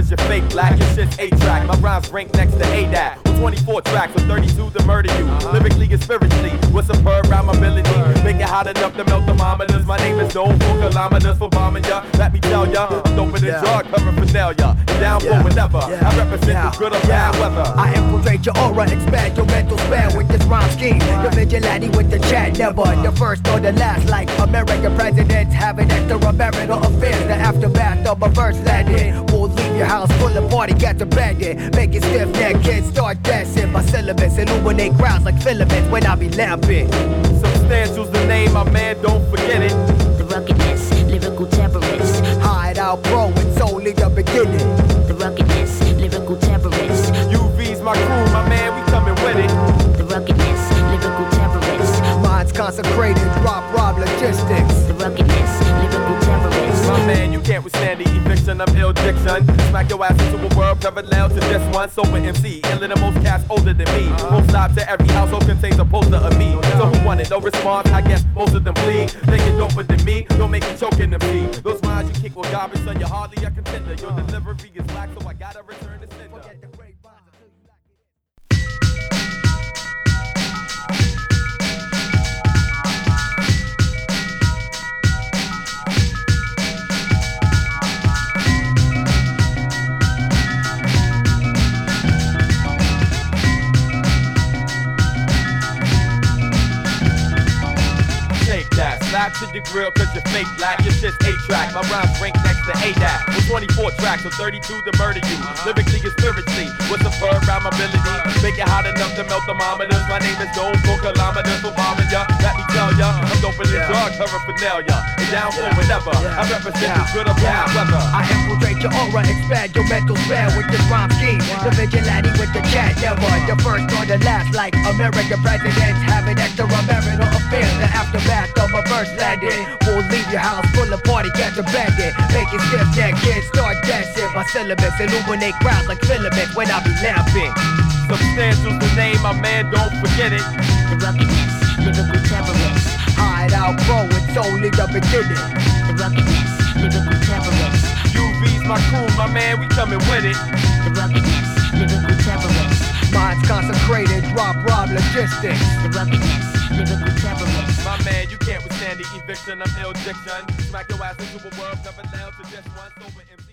cause you're fake black. Your shit's 8-track, my rhymes rank next to ADAC. With 24 tracks, with 32 to murder you. Lyrically and spiritually, with superb rhyme ability. Make it hot enough to melt thermometers. My name is known for kilometers for bombing ya. Let me tell ya, I'm doper than drug, paraphernalia. And down for whatever, I represent the good or bad weather. I infiltrate your aura, expand your mental span with this rhyme scheme. The vigilante with the chat, never the first or the last. Like American presidents having extramarital affairs. The aftermath of a verse landing will leave your house full of party, get to banging. Make it stiff neck, kids start dancing. My syllabus illuminate crowds like filaments when I be lamping. Substantial's the name, my man, don't forget it. The ruggedness, lyrical terrorists. Hide out, bro, it's only the beginning. The ruggedness, lyrical terrorists. UV's my crew, my man, we coming with it. The ruggedness, lyrical terrorists. Minds consecrated, rob logistics. The ruggedness, lyrical terrorists. My man, you can't withstand the eviction of ill diction. Smack your ass into a world parallel to this one. Sober MC, iller than most cats older than me. Won't stop to every household contains a poster of me. So who wanted no response? I guess most of them bleed. Thinking doper than me, don't make me choking them pee. Those lines you kick with garbage, son, you're hardly a contender. Your delivery is lack, so I gotta return the sender. Slap to the grill cause you're fake black. Your shit's 8-track, my rhymes rank next to ADAC. With 24 tracks, with 32 to murder you. Lyrically and spiritually, with superb rhyme ability. Make it hot enough to melt thermometers. My name is known for kilometers for bombing ya. Let me tell ya, I'm doper than drug, paraphernalia. And down for whatever, I represent the good or bad weather. I infiltrate your aura, expand your mental span with this rhyme scheme. The vigilante with the chat, never the first or the last. Like American presidents having extramarital affairs. The aftermath of a verse landing will leave your house full of party, get to banging. Make it stiff neck, kids start dancing. My syllabus illuminate crowds like filaments when I be lamping. Substantial's the name, my man, don't forget it. The ruggedness, lyrical terrorists. Hide out, bro, it's only the beginning. The ruggedness, lyrical terrorists. UV's my crew, my man, we coming with it. The ruggedness, lyrical terrorists. Minds consecrated, rob logistics. The ruggedness, lyrical terrorists. My man, you can't withstand the eviction of ill diction. Smack your ass into a world parallel to just one sober MC.